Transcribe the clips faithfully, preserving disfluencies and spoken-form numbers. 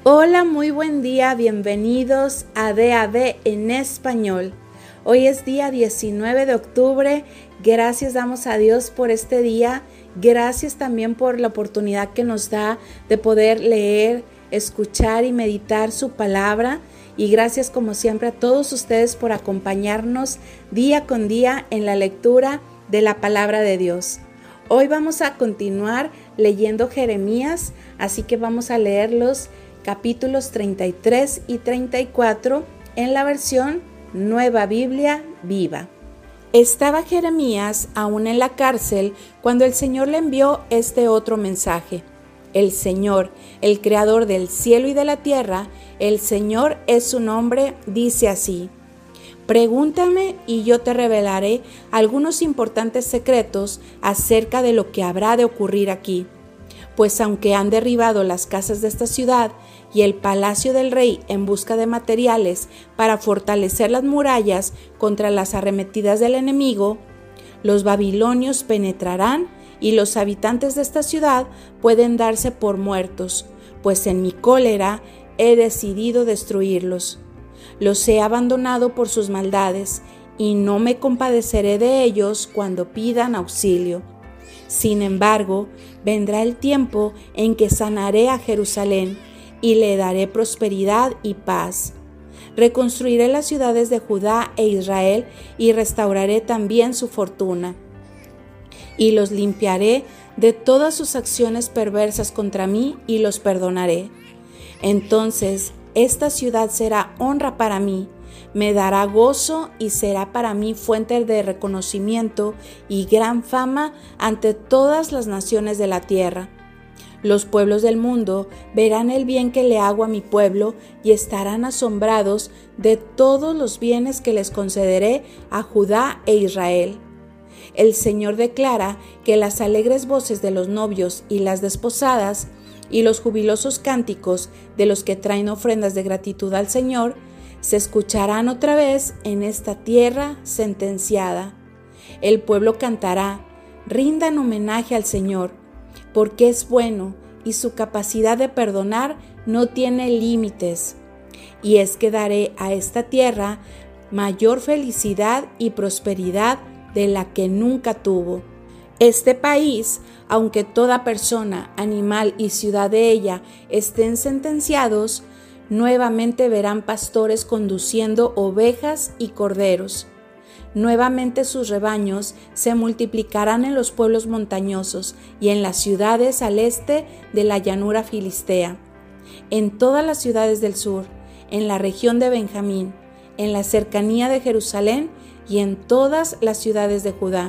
Hola, muy buen día, bienvenidos a D A B en español. Hoy es día diecinueve de octubre, gracias damos a Dios por este día, gracias también por la oportunidad que nos da de poder leer, escuchar y meditar su palabra. Y gracias como siempre a todos ustedes por acompañarnos día con día en la lectura de la palabra de Dios. Hoy vamos a continuar leyendo Jeremías, así que vamos a leer los capítulos treinta y tres y treinta y cuatro en la versión Nueva Biblia Viva. Estaba Jeremías aún en la cárcel cuando el Señor le envió este otro mensaje. El Señor, el Creador del cielo y de la tierra, el Señor es su nombre, dice así: Pregúntame y yo te revelaré algunos importantes secretos acerca de lo que habrá de ocurrir aquí. Pues aunque han derribado las casas de esta ciudad y el palacio del rey en busca de materiales para fortalecer las murallas contra las arremetidas del enemigo, los babilonios penetrarán y los habitantes de esta ciudad pueden darse por muertos, pues en mi cólera he decidido destruirlos. Los he abandonado por sus maldades y no me compadeceré de ellos cuando pidan auxilio. Sin embargo, vendrá el tiempo en que sanaré a Jerusalén y le daré prosperidad y paz. Reconstruiré las ciudades de Judá e Israel y restauraré también su fortuna. Y los limpiaré de todas sus acciones perversas contra mí y los perdonaré. Entonces, esta ciudad será honra para mí, me dará gozo y será para mí fuente de reconocimiento y gran fama ante todas las naciones de la tierra. Los pueblos del mundo verán el bien que le hago a mi pueblo y estarán asombrados de todos los bienes que les concederé a Judá e Israel. El Señor declara que las alegres voces de los novios y las desposadas y los jubilosos cánticos de los que traen ofrendas de gratitud al Señor se escucharán otra vez en esta tierra sentenciada. El pueblo cantará: rindan homenaje al Señor, porque es bueno y su capacidad de perdonar no tiene límites. Y es que daré a esta tierra mayor felicidad y prosperidad de la que nunca tuvo. Este país, aunque toda persona, animal y ciudad de ella estén sentenciados, nuevamente verán pastores conduciendo ovejas y corderos. Nuevamente sus rebaños se multiplicarán en los pueblos montañosos y en las ciudades al este de la llanura filistea, en todas las ciudades del sur, en la región de Benjamín, en la cercanía de Jerusalén y en todas las ciudades de Judá.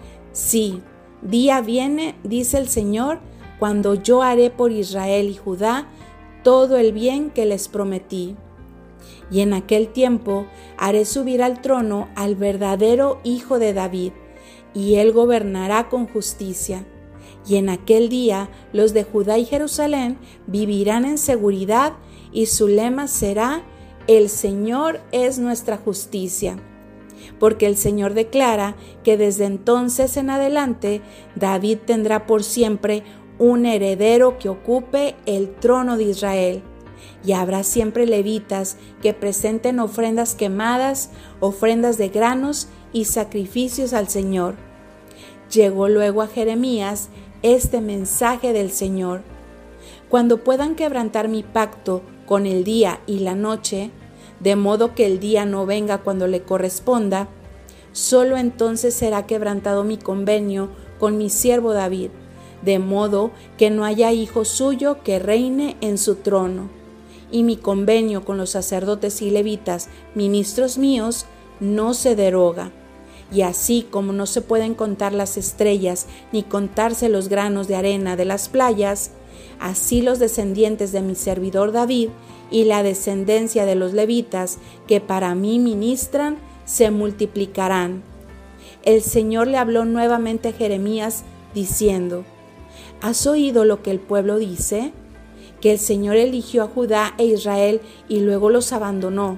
Sí, día viene, dice el Señor, cuando yo haré por Israel y Judá todo el bien que les prometí. Y en aquel tiempo haré subir al trono al verdadero Hijo de David, y él gobernará con justicia. Y en aquel día los de Judá y Jerusalén vivirán en seguridad, y su lema será: el Señor es nuestra justicia. Porque el Señor declara que desde entonces en adelante David tendrá por siempre un heredero que ocupe el trono de Israel. Y habrá siempre levitas que presenten ofrendas quemadas, ofrendas de granos y sacrificios al Señor. Llegó luego a Jeremías este mensaje del Señor: cuando puedan quebrantar mi pacto con el día y la noche, de modo que el día no venga cuando le corresponda, solo entonces será quebrantado mi convenio con mi siervo David, de modo que no haya hijo suyo que reine en su trono. Y mi convenio con los sacerdotes y levitas, ministros míos, no se deroga. Y así como no se pueden contar las estrellas ni contarse los granos de arena de las playas, así los descendientes de mi servidor David y la descendencia de los levitas que para mí ministran se multiplicarán. El Señor le habló nuevamente a Jeremías diciendo: ¿Has oído lo que el pueblo dice? Que el Señor eligió a Judá e Israel y luego los abandonó.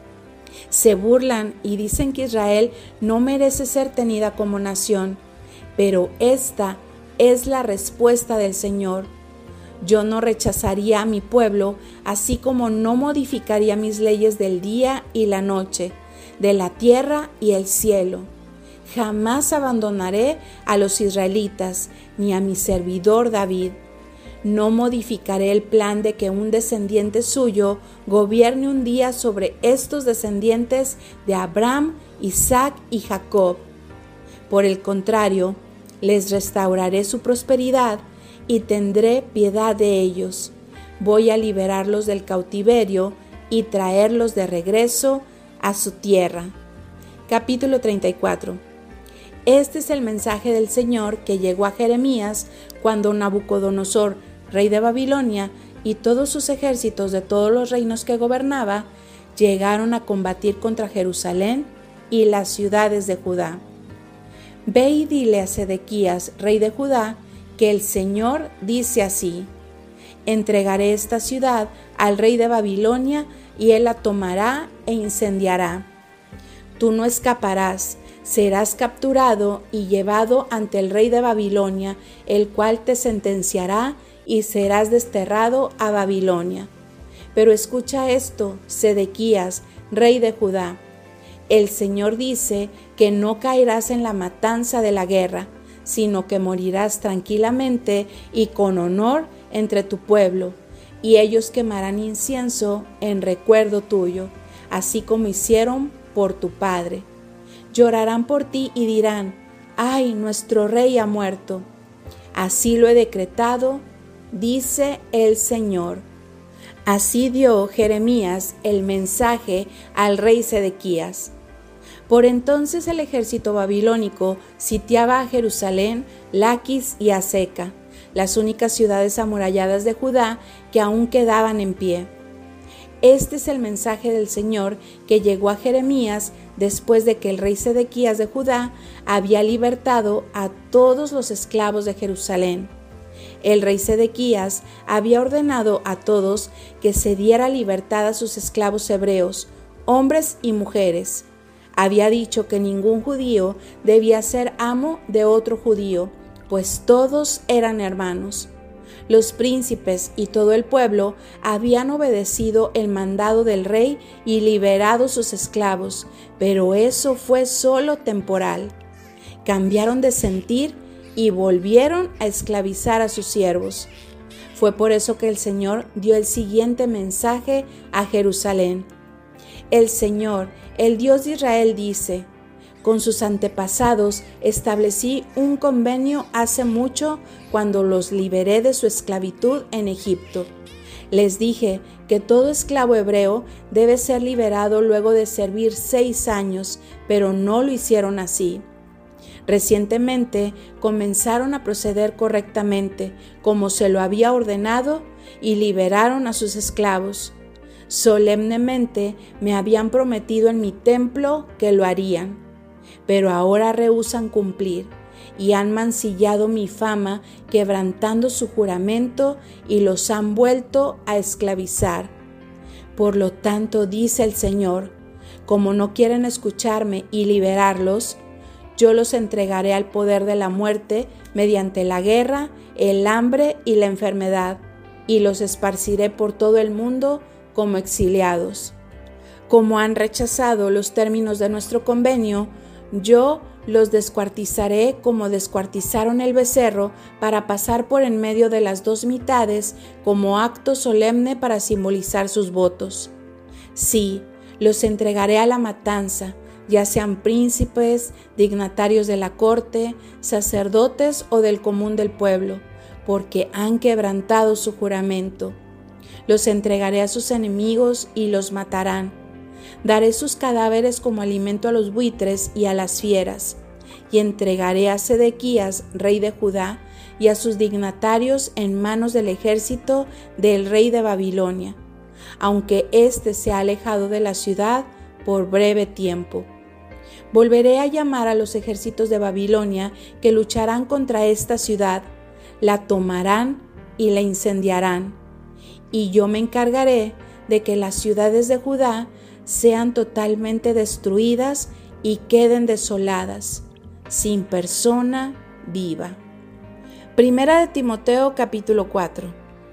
Se burlan y dicen que Israel no merece ser tenida como nación, pero esta es la respuesta del Señor. Yo no rechazaría a mi pueblo, así como no modificaría mis leyes del día y la noche, de la tierra y el cielo. Jamás abandonaré a los israelitas, ni a mi servidor David. No modificaré el plan de que un descendiente suyo gobierne un día sobre estos descendientes de Abraham, Isaac y Jacob. Por el contrario, les restauraré su prosperidad y tendré piedad de ellos. Voy a liberarlos del cautiverio y traerlos de regreso a su tierra. Capítulo treinta y cuatro. Este es el mensaje del Señor que llegó a Jeremías cuando Nabucodonosor, rey de Babilonia, y todos sus ejércitos de todos los reinos que gobernaba, llegaron a combatir contra Jerusalén y las ciudades de Judá. Ve y dile a Sedequías, rey de Judá, que el Señor dice así: entregaré esta ciudad al rey de Babilonia y él la tomará e incendiará. Tú no escaparás, serás capturado y llevado ante el rey de Babilonia, el cual te sentenciará y serás desterrado a Babilonia. Pero escucha esto, Sedequías, rey de Judá. El Señor dice que no caerás en la matanza de la guerra, sino que morirás tranquilamente y con honor entre tu pueblo, y ellos quemarán incienso en recuerdo tuyo, así como hicieron por tu padre. Llorarán por ti y dirán: ¡ay, nuestro rey ha muerto! Así lo he decretado, dice el Señor. Así dio Jeremías el mensaje al rey Sedequías. Por entonces el ejército babilónico sitiaba a Jerusalén, Laquis y Azeca, las únicas ciudades amuralladas de Judá que aún quedaban en pie. Este es el mensaje del Señor que llegó a Jeremías después de que el rey Sedequías de Judá había libertado a todos los esclavos de Jerusalén. El rey Sedequías había ordenado a todos que se diera libertad a sus esclavos hebreos, hombres y mujeres. Había dicho que ningún judío debía ser amo de otro judío, pues todos eran hermanos. Los príncipes y todo el pueblo habían obedecido el mandado del rey y liberado sus esclavos, pero eso fue solo temporal. Cambiaron de sentir y volvieron a esclavizar a sus siervos. Fue por eso que el Señor dio el siguiente mensaje a Jerusalén. El Señor, el Dios de Israel, dice: con sus antepasados establecí un convenio hace mucho cuando los liberé de su esclavitud en Egipto. Les dije que todo esclavo hebreo debe ser liberado luego de servir seis años, pero no lo hicieron así. Recientemente comenzaron a proceder correctamente, como se lo había ordenado, y liberaron a sus esclavos. Solemnemente me habían prometido en mi templo que lo harían, pero ahora rehúsan cumplir y han mancillado mi fama quebrantando su juramento y los han vuelto a esclavizar. Por lo tanto, dice el Señor, como no quieren escucharme y liberarlos, yo los entregaré al poder de la muerte mediante la guerra, el hambre y la enfermedad, y los esparciré por todo el mundo como exiliados. Como han rechazado los términos de nuestro convenio, yo los descuartizaré como descuartizaron el becerro para pasar por en medio de las dos mitades como acto solemne para simbolizar sus votos. Sí, los entregaré a la matanza, ya sean príncipes, dignatarios de la corte, sacerdotes o del común del pueblo, porque han quebrantado su juramento. Los entregaré a sus enemigos y los matarán. Daré sus cadáveres como alimento a los buitres y a las fieras, y entregaré a Sedequías, rey de Judá, y a sus dignatarios en manos del ejército del rey de Babilonia, aunque éste se ha alejado de la ciudad por breve tiempo. Volveré a llamar a los ejércitos de Babilonia que lucharán contra esta ciudad, la tomarán y la incendiarán, y yo me encargaré de que las ciudades de Judá sean totalmente destruidas y queden desoladas, sin persona viva. Primera de Timoteo capítulo cuatro.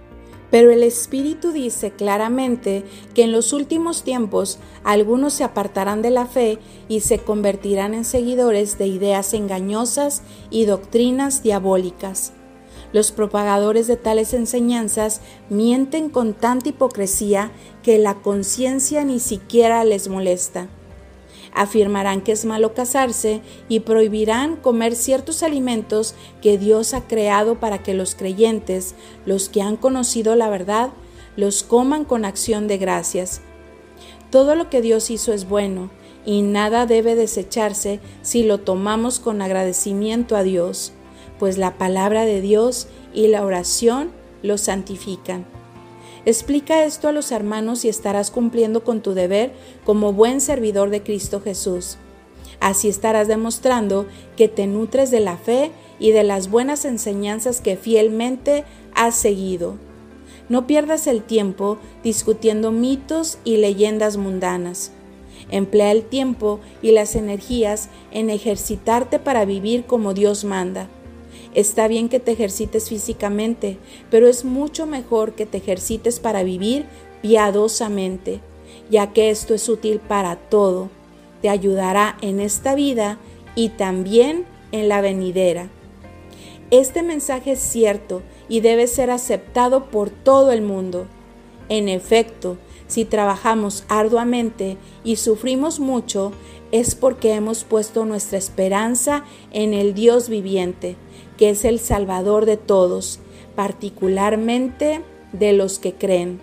Pero el Espíritu dice claramente que en los últimos tiempos algunos se apartarán de la fe y se convertirán en seguidores de ideas engañosas y doctrinas diabólicas. Los propagadores de tales enseñanzas mienten con tanta hipocresía que la conciencia ni siquiera les molesta. Afirmarán que es malo casarse y prohibirán comer ciertos alimentos que Dios ha creado para que los creyentes, los que han conocido la verdad, los coman con acción de gracias. Todo lo que Dios hizo es bueno y nada debe desecharse si lo tomamos con agradecimiento a Dios, pues la palabra de Dios y la oración lo santifican. Explica esto a los hermanos y estarás cumpliendo con tu deber como buen servidor de Cristo Jesús. Así estarás demostrando que te nutres de la fe y de las buenas enseñanzas que fielmente has seguido. No pierdas el tiempo discutiendo mitos y leyendas mundanas. Emplea el tiempo y las energías en ejercitarte para vivir como Dios manda. Está bien que te ejercites físicamente, pero es mucho mejor que te ejercites para vivir piadosamente, ya que esto es útil para todo. Te ayudará en esta vida y también en la venidera. Este mensaje es cierto y debe ser aceptado por todo el mundo. En efecto, si trabajamos arduamente y sufrimos mucho, es porque hemos puesto nuestra esperanza en el Dios viviente, que es el Salvador de todos, particularmente de los que creen.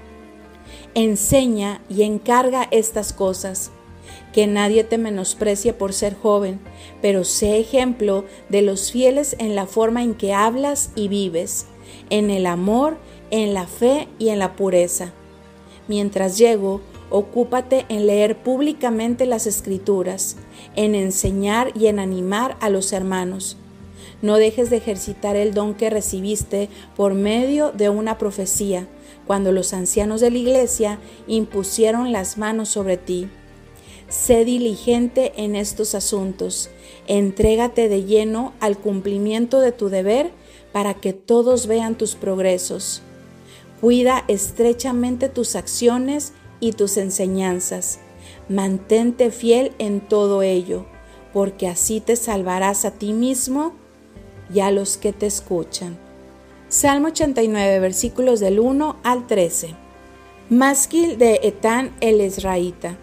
Enseña y encarga estas cosas, que nadie te menosprecie por ser joven, pero sé ejemplo de los fieles en la forma en que hablas y vives, en el amor, en la fe y en la pureza. Mientras llego, ocúpate en leer públicamente las Escrituras, en enseñar y en animar a los hermanos. No dejes de ejercitar el don que recibiste por medio de una profecía, cuando los ancianos de la iglesia impusieron las manos sobre ti. Sé diligente en estos asuntos, entrégate de lleno al cumplimiento de tu deber para que todos vean tus progresos. Cuida estrechamente tus acciones y tus enseñanzas. Mantente fiel en todo ello, porque así te salvarás a ti mismo y a los que te escuchan. Salmo ochenta y nueve, versículos del uno al trece. Másquil de Etán el Ezraíta.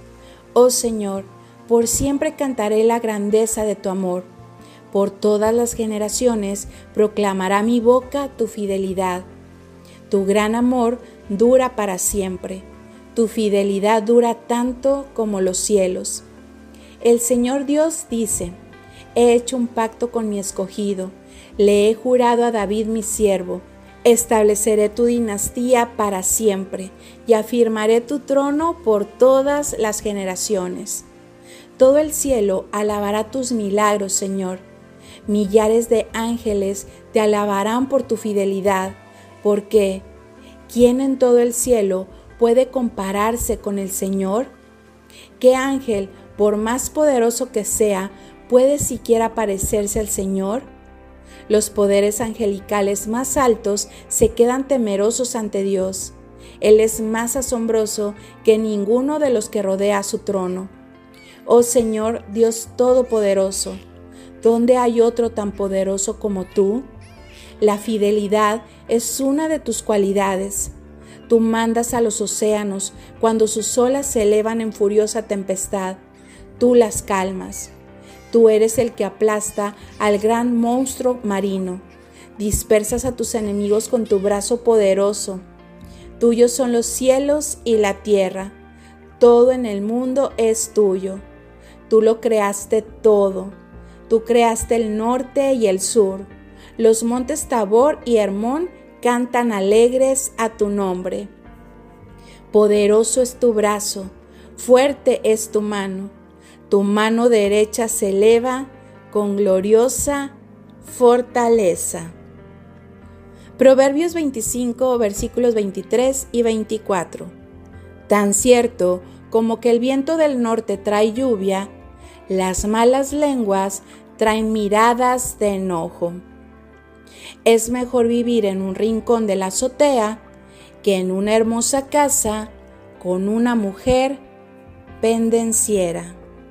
Oh Señor, por siempre cantaré la grandeza de tu amor. Por todas las generaciones proclamará mi boca tu fidelidad. Tu gran amor dura para siempre. Tu fidelidad dura tanto como los cielos. El Señor Dios dice: he hecho un pacto con mi escogido, le he jurado a David mi siervo, estableceré tu dinastía para siempre y afirmaré tu trono por todas las generaciones. Todo el cielo alabará tus milagros, Señor. Millares de ángeles te alabarán por tu fidelidad, porque ¿quién en todo el cielo puede compararse con el Señor? ¿Qué ángel, por más poderoso que sea, puede siquiera parecerse al Señor? Los poderes angelicales más altos se quedan temerosos ante Dios. Él es más asombroso que ninguno de los que rodea su trono. Oh Señor, Dios Todopoderoso, ¿dónde hay otro tan poderoso como tú? La fidelidad es una de tus cualidades. Tú mandas a los océanos cuando sus olas se elevan en furiosa tempestad. Tú las calmas. Tú eres el que aplasta al gran monstruo marino. Dispersas a tus enemigos con tu brazo poderoso. Tuyos son los cielos y la tierra. Todo en el mundo es tuyo. Tú lo creaste todo. Tú creaste el norte y el sur. Los montes Tabor y Hermón cantan alegres a tu nombre. Poderoso es tu brazo, fuerte es tu mano. Tu mano derecha se eleva con gloriosa fortaleza. Proverbios veinticinco, versículos veintitrés y veinticuatro. Tan cierto como que el viento del norte trae lluvia, las malas lenguas traen miradas de enojo. Es mejor vivir en un rincón de la azotea que en una hermosa casa con una mujer pendenciera.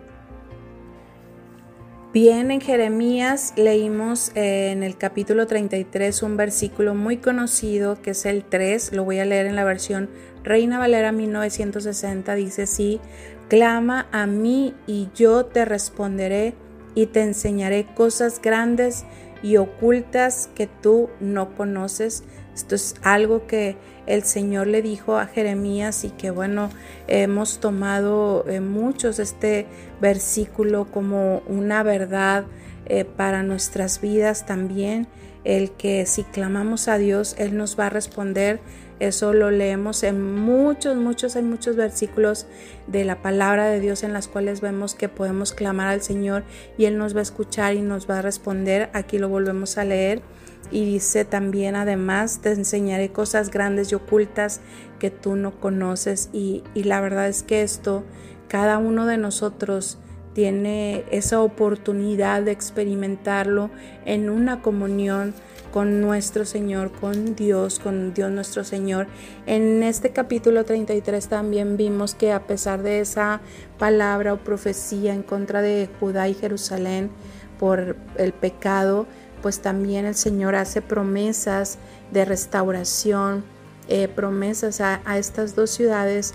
Bien, en Jeremías leímos eh, en el capítulo treinta y tres un versículo muy conocido que es el tres, lo voy a leer en la versión Reina Valera mil novecientos sesenta, dice así: clama a mí y yo te responderé y te enseñaré cosas grandes y ocultas que tú no conoces. Esto es algo que el Señor le dijo a Jeremías y que bueno, hemos tomado eh, muchos este versículo como una verdad eh, para nuestras vidas también, el que si clamamos a Dios, Él nos va a responder. Eso lo leemos en muchos, muchos, hay muchos versículos de la palabra de Dios en las cuales vemos que podemos clamar al Señor y Él nos va a escuchar y nos va a responder. Aquí lo volvemos a leer. Y dice también, además, te enseñaré cosas grandes y ocultas que tú no conoces. Y, y la verdad es que esto, cada uno de nosotros tiene esa oportunidad de experimentarlo en una comunión con nuestro Señor, con Dios, con Dios nuestro Señor. En este capítulo treinta y tres también vimos que a pesar de esa palabra o profecía en contra de Judá y Jerusalén por el pecado, pues también el Señor hace promesas de restauración, eh, promesas a, a estas dos ciudades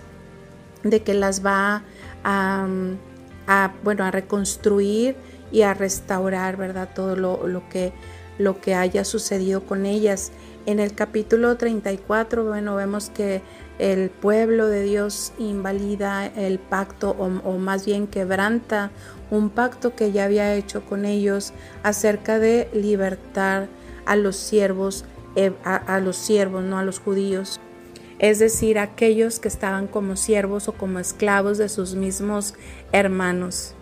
de que las va a, a, bueno, a reconstruir y a restaurar, ¿verdad? Todo lo, lo, que, lo que haya sucedido con ellas. En el capítulo treinta y cuatro, bueno, vemos que el pueblo de Dios invalida el pacto o, o más bien quebranta un pacto que ya había hecho con ellos acerca de libertar a los siervos, eh, a, a los siervos, no a los judíos. Es decir, aquellos que estaban como siervos o como esclavos de sus mismos hermanos.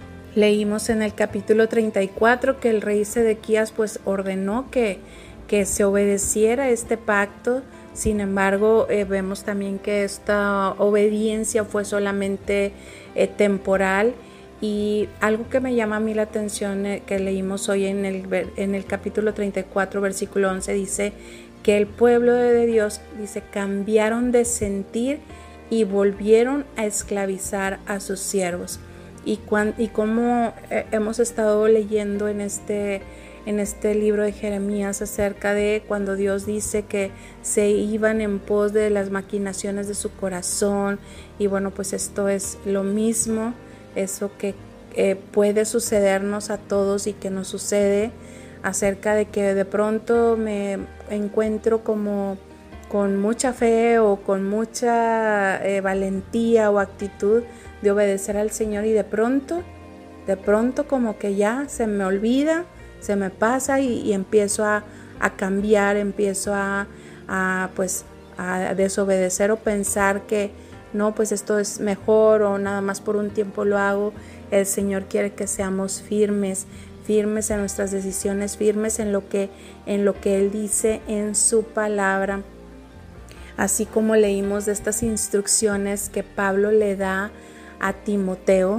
Leímos en el capítulo treinta y cuatro que el rey Sedequías pues ordenó que, que se obedeciera este pacto. Sin embargo, eh, vemos también que esta obediencia fue solamente eh, temporal. Y algo que me llama a mí la atención eh, que leímos hoy en el, en el capítulo treinta y cuatro, versículo once, dice que el pueblo de Dios, dice, cambiaron de sentir y volvieron a esclavizar a sus siervos. Y, cuan, y como eh, hemos estado leyendo en este, en este libro de Jeremías acerca de cuando Dios dice que se iban en pos de las maquinaciones de su corazón. Y bueno, pues esto es lo mismo. Eso que eh, puede sucedernos a todos y que nos sucede acerca de que de pronto me encuentro como con mucha fe o con mucha eh, valentía o actitud de obedecer al Señor y de pronto, de pronto como que ya se me olvida, se me pasa y, y empiezo a, a cambiar, empiezo a, a, pues, a desobedecer o pensar que no, pues esto es mejor o nada más por un tiempo lo hago. El Señor quiere que seamos firmes, firmes en nuestras decisiones, firmes en lo que, en lo que Él dice en su palabra. Así como leímos de estas instrucciones que Pablo le da a Timoteo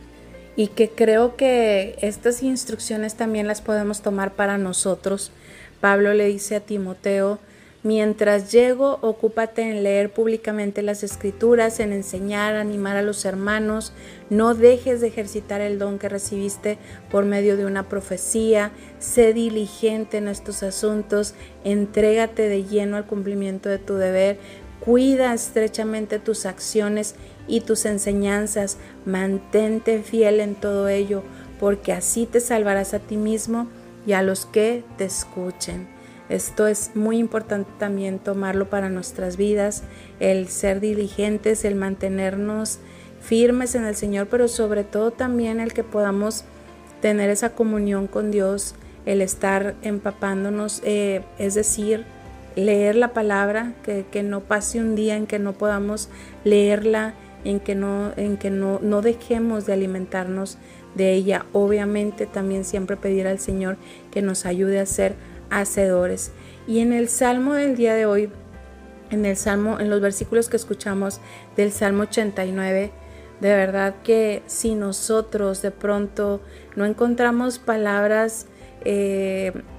y que creo que estas instrucciones también las podemos tomar para nosotros. Pablo le dice a Timoteo: mientras llego, ocúpate en leer públicamente las Escrituras, en enseñar, animar a los hermanos. No dejes de ejercitar el don que recibiste por medio de una profecía. Sé diligente en estos asuntos. Entrégate de lleno al cumplimiento de tu deber. Cuida estrechamente tus acciones y tus enseñanzas. Mantente fiel en todo ello, porque así te salvarás a ti mismo y a los que te escuchen. Esto es muy importante también tomarlo para nuestras vidas, el ser diligentes, el mantenernos firmes en el Señor, pero sobre todo también el que podamos tener esa comunión con Dios, el estar empapándonos, eh, es decir, leer la palabra, que, que no pase un día en que no podamos leerla, en que no, en que no, no dejemos de alimentarnos de ella. Obviamente también siempre pedir al Señor que nos ayude a ser hacedores. Y en el Salmo del día de hoy, en el Salmo, en los versículos que escuchamos del Salmo ochenta y nueve, de verdad que si nosotros de pronto no encontramos palabras eh,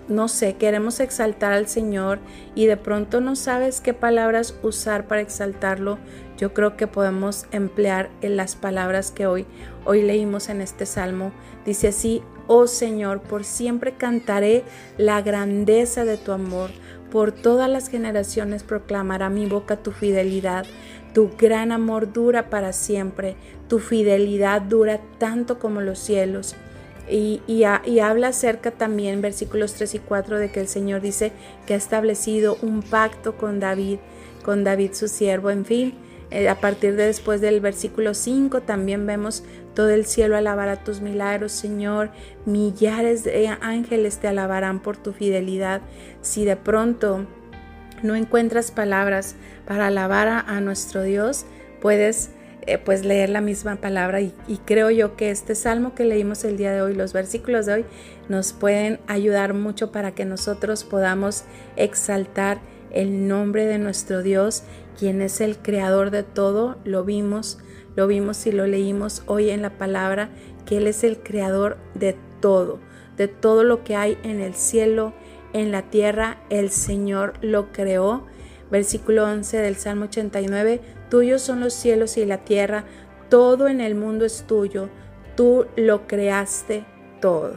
no sé, queremos exaltar al Señor y de pronto no sabes qué palabras usar para exaltarlo, yo creo que podemos emplear en las palabras que hoy, hoy leímos en este salmo. Dice así: oh Señor, por siempre cantaré la grandeza de tu amor, por todas las generaciones proclamará mi boca tu fidelidad. Tu gran amor dura para siempre, tu fidelidad dura tanto como los cielos. Y, y, y habla acerca también, versículos tres y cuatro, de que el Señor dice que ha establecido un pacto con David, con David su siervo. En fin, eh, a partir de después del versículo cinco también vemos todo el cielo alabará tus milagros, Señor. Millares de ángeles te alabarán por tu fidelidad. Si de pronto no encuentras palabras para alabar a, a nuestro Dios, puedes Eh, pues leer la misma palabra y, y creo yo que este salmo que leímos el día de hoy, los versículos de hoy, nos pueden ayudar mucho para que nosotros podamos exaltar el nombre de nuestro Dios, quien es el creador de todo. Lo vimos, lo vimos y lo leímos hoy en la palabra, que Él es el creador de todo, de todo lo que hay en el cielo, en la tierra, el Señor lo creó. Versículo once del Salmo ochenta y nueve, tuyos son los cielos y la tierra, todo en el mundo es tuyo, tú lo creaste todo.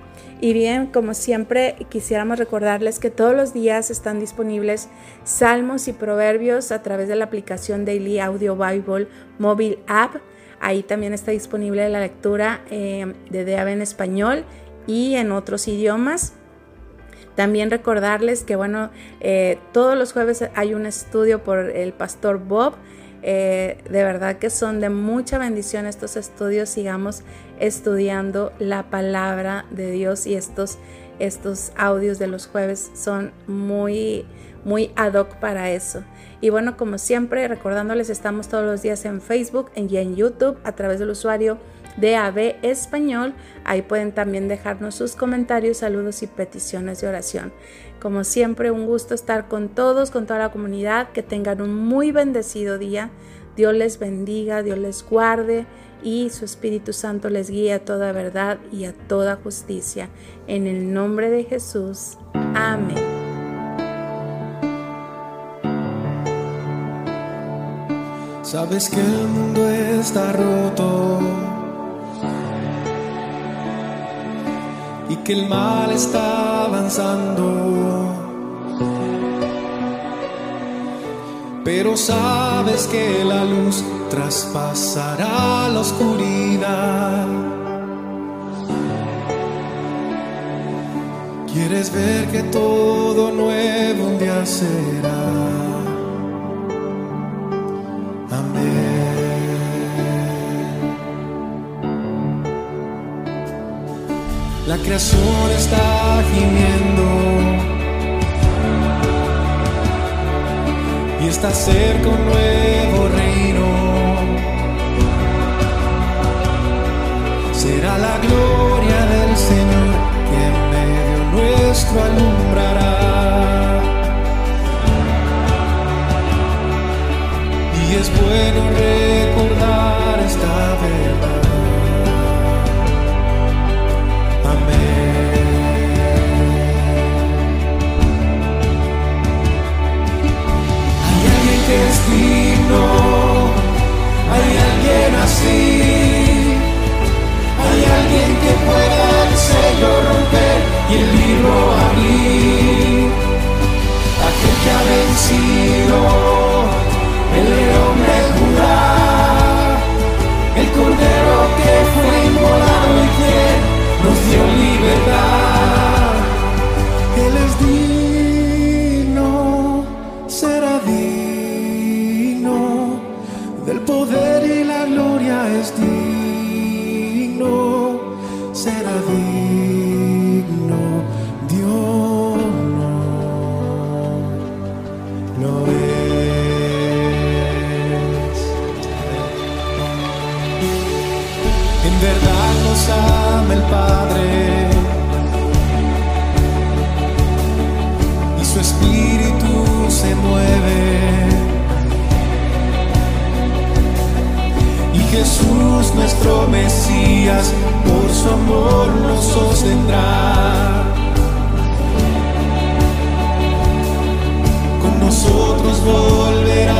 Y bien, como siempre, quisiéramos recordarles que todos los días están disponibles salmos y proverbios a través de la aplicación Daily Audio Bible Mobile App. Ahí también está disponible la lectura eh, de D A B en español y en otros idiomas. También recordarles que, bueno, eh, todos los jueves hay un estudio por el pastor Bob. Eh, de verdad que son de mucha bendición estos estudios. Sigamos estudiando la palabra de Dios y estos, estos audios de los jueves son muy, muy ad hoc para eso. Y bueno, como siempre, recordándoles, estamos todos los días en Facebook y en YouTube a través del usuario D A B Español. Ahí pueden también dejarnos sus comentarios, saludos y peticiones de oración. Como siempre, un gusto estar con todos, con toda la comunidad. Que tengan un muy bendecido día. Dios les bendiga, Dios les guarde y su Espíritu Santo les guíe a toda verdad y a toda justicia. En el nombre de Jesús. Amén. Sabes que el mundo está roto y que el mal está avanzando, pero sabes que la luz traspasará la oscuridad. Quieres ver que todo nuevo un día será. La creación está gimiendo y está cerca un nuevo reino. Será la gloria del Señor que en medio nuestro alumbrará. Y es bueno recordar esta verdad. Es digno, hay alguien así, hay alguien que pueda el sello romper y el libro abrir, aquel que ha vencido, el león de Judá, el cordero que fue inmolado y que nos dio libertad. Él es digno, será digno. Del poder y la gloria es digno, será digno, Dios no, no es. En verdad nos ama el Padre y su Espíritu se mueve. Jesús nuestro Mesías, por su amor nos sostendrá. nosotros volverá.